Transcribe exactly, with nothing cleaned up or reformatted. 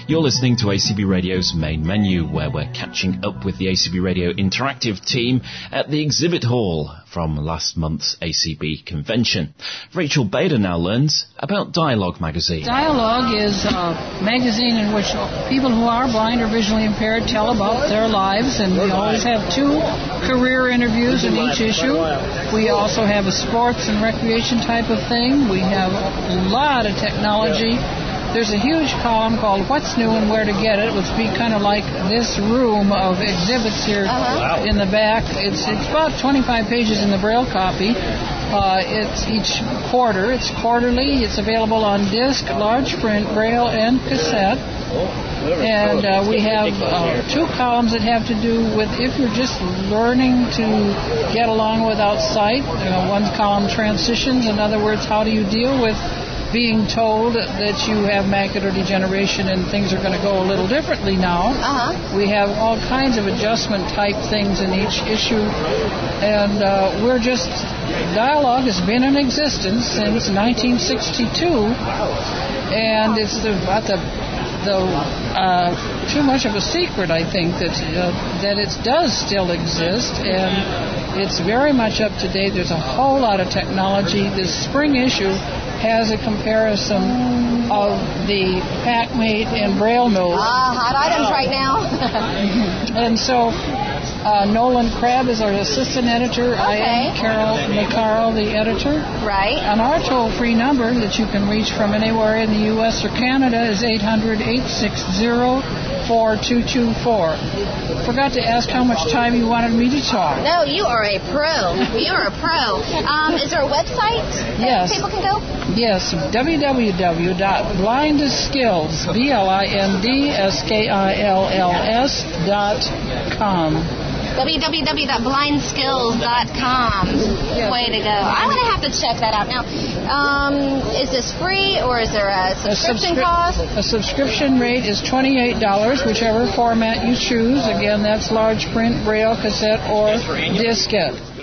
You're listening to A C B Radio's Main Menu, where we're catching up with the A C B Radio Interactive team at the exhibit hall from last month's A C B convention. Rachel Bader now learns about Dialogue magazine. Dialogue is a magazine in which people who are blind or visually impaired tell about their lives, and we always have two career interviews in each issue. We also have a sports and recreation type of thing. We have a lot of technology. There's a huge column called What's New and Where to Get It, which would be kind of like this room of exhibits here uh-huh. in the back. It's, it's about twenty-five pages in the Braille copy. Uh, it's each quarter. It's quarterly. It's available on disc, large print, Braille, and cassette. And uh, we have uh, two columns that have to do with if you're just learning to get along without sight. You know, one column, transitions. In other words, how do you deal with being told that you have macular degeneration and things are going to go a little differently now. Uh-huh. We have all kinds of adjustment type things in each issue, and uh, we're just, Dialogue has been in existence since nineteen sixty-two, and it's about the, the uh, too much of a secret, I think, that, uh, that it does still exist, and it's very much up to date. There's a whole lot of technology. This spring issue has a comparison of the PackMate and Braille Note. Ah, uh, hot items right now. And so uh, Nolan Crabb is our assistant editor. Okay. I am Carol McCarl, the editor. Right. And our toll-free number that you can reach from anywhere in the U S or Canada is eight hundred, eight six zero, four two two four. Forgot to ask how much time you wanted me to talk. No, you are a pro. You are a pro. Um, is there a website that yes. people can go? Yes, w w w dot blindskills, B L I N D S K I L L S dot com. w w w dot blind skills dot com. Yes. Way to go. I'm going to have to check that out. Now, um, is this free or is there a subscription a subscri- cost? A subscription rate is twenty-eight dollars, whichever format you choose. Again, that's large print, Braille, cassette, or diskette.